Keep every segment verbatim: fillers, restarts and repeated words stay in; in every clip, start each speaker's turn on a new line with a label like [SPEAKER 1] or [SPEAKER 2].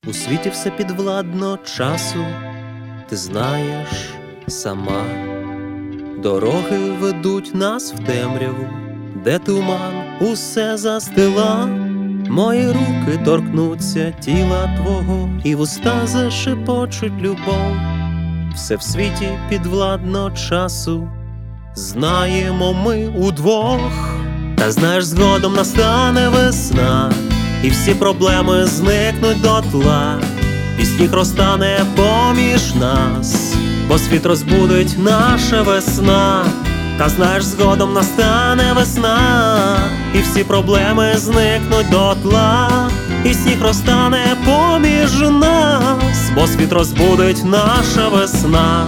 [SPEAKER 1] У світі все підвладно часу, ти знаєш сама. Дороги ведуть нас в темряву, де туман усе застила. Мої руки торкнуться тіла твого, і вуста зашепочуть любов. Все в світі підвладно часу, знаємо ми удвох. Та знаєш, згодом настане весна, і всі проблеми зникнуть дотла, і сніг розтане поміж нас, бо світ розбудить наша весна. Та знаєш, згодом настане весна, і всі проблеми зникнуть дотла, і сніг розтане поміж нас, бо світ розбудить наша весна.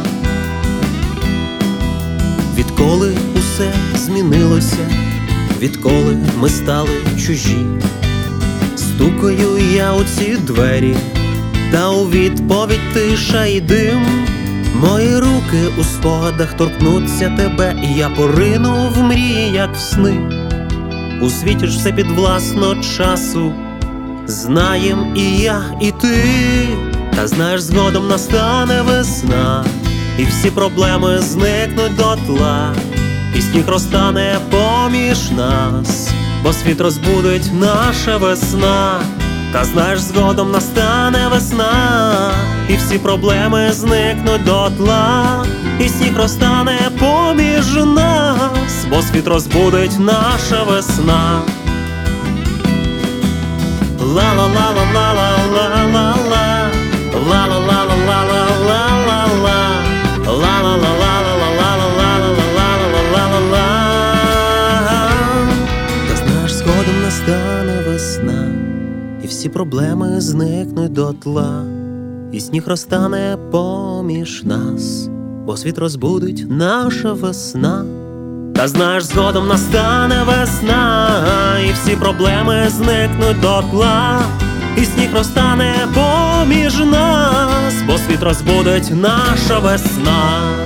[SPEAKER 1] Відколи усе змінилося, відколи ми стали чужі, стукаю я у ці двері, та у відповідь тиша й дим. Мої руки у спогадах торкнуться тебе, і я порину в мрії, як в сни. У світі ж все підвласно часу, знаєм і я, і ти. Та знаєш, згодом настане весна, і всі проблеми зникнуть дотла, і сніг розтане поміж нас, бо світ розбудить наша весна. Та знаєш, згодом настане весна, і всі проблеми зникнуть дотла, і сніг розтане поміж нас, бо світ розбудить наша весна. Ла-ла-ла-ла-ла-ла-ла-ла-ла, ла-ла-ла-ла-ла-ла-ла-ла, ла-ла-ла-ла-ла-ла-ла-ла-ла-ла-ла-ла. Та знаєш, згодом настане весна, і всі проблеми зникнуть дотла, і сніг розтане поміж нас, бо світ розбудить наша весна. Та знаєш, згодом настане весна, і всі проблеми зникнуть дотла, і сніг розтане поміж нас, бо світ розбудить наша весна.